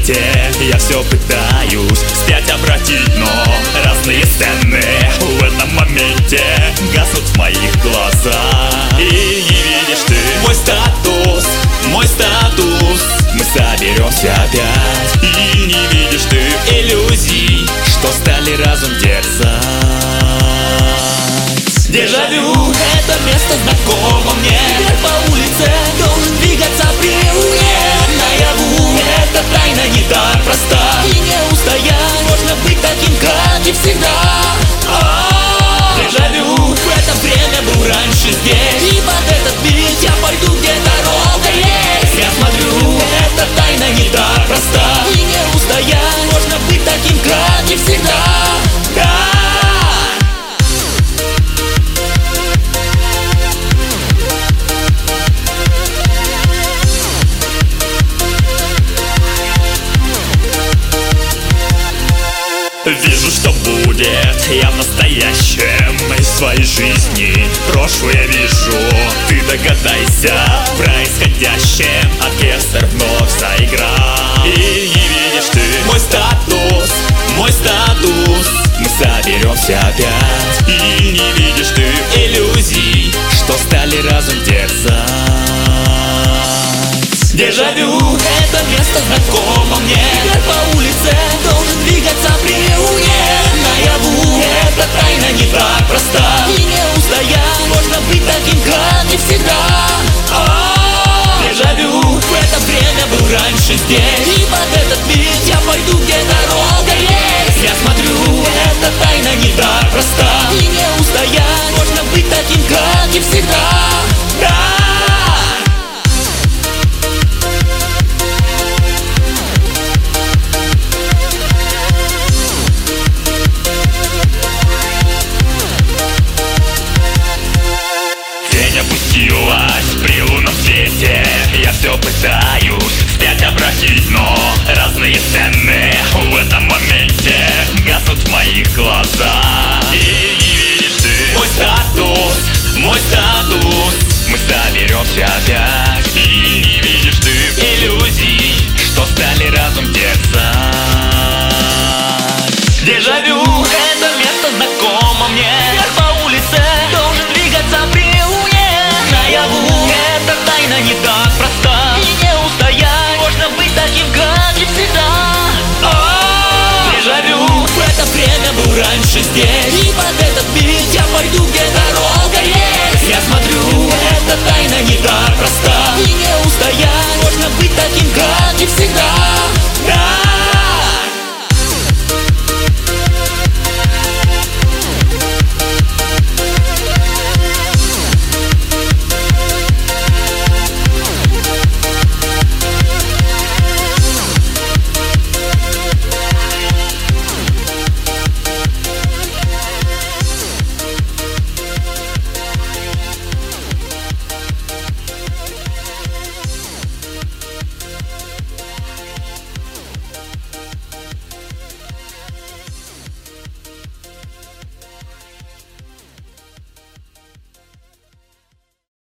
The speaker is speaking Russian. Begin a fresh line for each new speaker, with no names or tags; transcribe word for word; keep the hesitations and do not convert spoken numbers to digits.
моменте я все пытаюсь вспять обратить, но разные сцены в этом моменте гаснут в моих глазах. И не видишь ты мой статус, мой статус. Мы соберемся опять. И не видишь ты иллюзий, что стали разум дерзать. Дежавю, это место знакомо мне. Вверх по улице должен двигаться при луне. Наяву, эта тайна не так проста. И не устоять, можно быть таким, как и всегда. Дежавю, в это время был раньше здесь. И под этот бит я пойду, где дорога есть. Я смотрю, эта тайна не так проста. И не устоять, можно быть таким, как и всегда. Вижу, что будет я в настоящем из своей жизни. Прошлое вижу, ты догадайся в происходящем. Оркестр вновь заиграл. И не видишь ты мой статус, мой статус. Мы соберемся опять. И не видишь ты иллюзий, что стали разум дерзать. Дежавю, это место знакомо мне. Вверх по улице должен двигаться при луне. Наяву, эта тайна не так проста. И не устоять, можно быть таким, как и всегда. Дежавю, в это время был раньше здесь. И под этот бит я пойду, где дорога есть. Я смотрю, эта тайна не так проста. И не устоять, можно быть таким, как и всегда. При лунном свете я все пытаюсь вспять обратить, но разные сцены в этом моменте гаснут в моих глазах. И не видишь ты мой статус, мой статус. Мы соберемся опять. И не видишь ты иллюзий, что стали разум дерзать. Дежавю.